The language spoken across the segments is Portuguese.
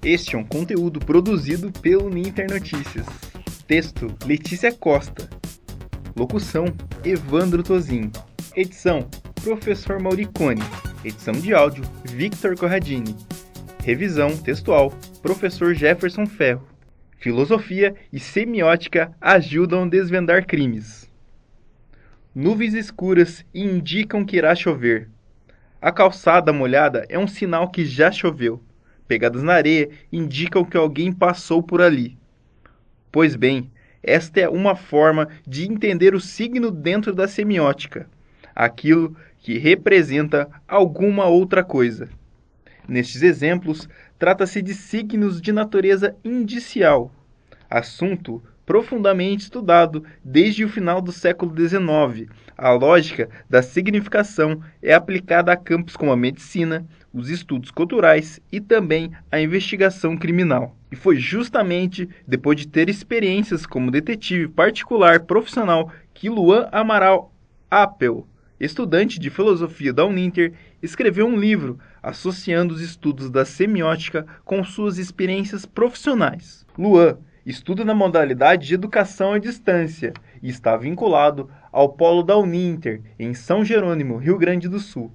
Este é um conteúdo produzido pelo Ninter Notícias. Texto: Letícia Costa. Locução: Evandro Tozin. Edição: Professor Mauricone. Edição de áudio: Victor Corradini. Revisão textual: Professor Jefferson Ferro. Filosofia e semiótica ajudam a desvendar crimes. Nuvens escuras indicam que irá chover. A calçada molhada é um sinal que já choveu. Pegadas na areia indicam que alguém passou por ali. Pois bem, esta é uma forma de entender o signo dentro da semiótica, aquilo que representa alguma outra coisa. Nestes exemplos, trata-se de signos de natureza indicial, assunto profundamente estudado desde o final do século XIX. A lógica da significação é aplicada a campos como a medicina, os estudos culturais e também a investigação criminal. E foi justamente depois de ter experiências como detetive particular profissional que Luan Amaral Appel, estudante de filosofia da Uninter, escreveu um livro associando os estudos da semiótica com suas experiências profissionais. Luan estuda na modalidade de educação à distância e está vinculado ao polo da Uninter, em São Jerônimo, Rio Grande do Sul.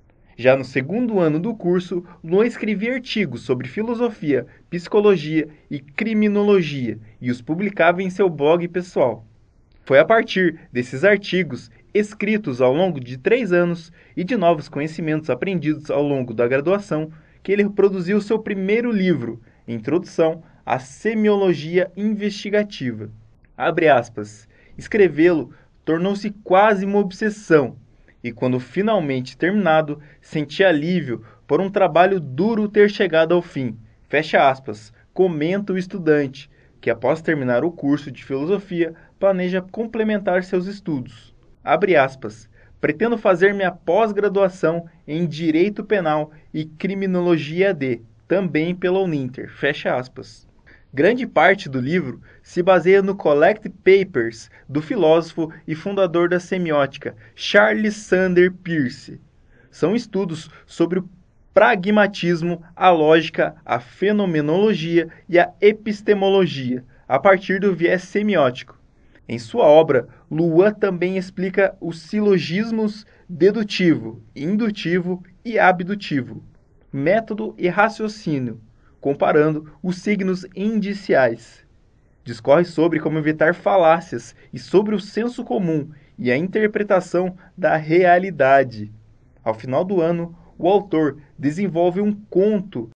Já no segundo ano do curso, Luan escrevia artigos sobre filosofia, psicologia e criminologia e os publicava em seu blog pessoal. Foi a partir desses artigos, escritos ao longo de 3 anos, e de novos conhecimentos aprendidos ao longo da graduação, que ele produziu seu primeiro livro, Introdução à Semiologia Investigativa. Abre aspas. Escrevê-lo tornou-se quase uma obsessão, e quando finalmente terminado, senti alívio por um trabalho duro ter chegado ao fim. Fecha aspas. Comenta o estudante, que após terminar o curso de filosofia, planeja complementar seus estudos. Abre aspas. Pretendo fazer minha pós-graduação em Direito Penal e Criminologia AD, também pela Uninter. Fecha aspas. Grande parte do livro se baseia no Collect Papers do filósofo e fundador da semiótica, Charles Sanders Peirce. São estudos sobre o pragmatismo, a lógica, a fenomenologia e a epistemologia, a partir do viés semiótico. Em sua obra, Luan também explica os silogismos dedutivo, indutivo e abdutivo, método e raciocínio, comparando os signos indiciais. Discorre sobre como evitar falácias e sobre o senso comum e a interpretação da realidade. Ao final do ano, o autor desenvolve um conto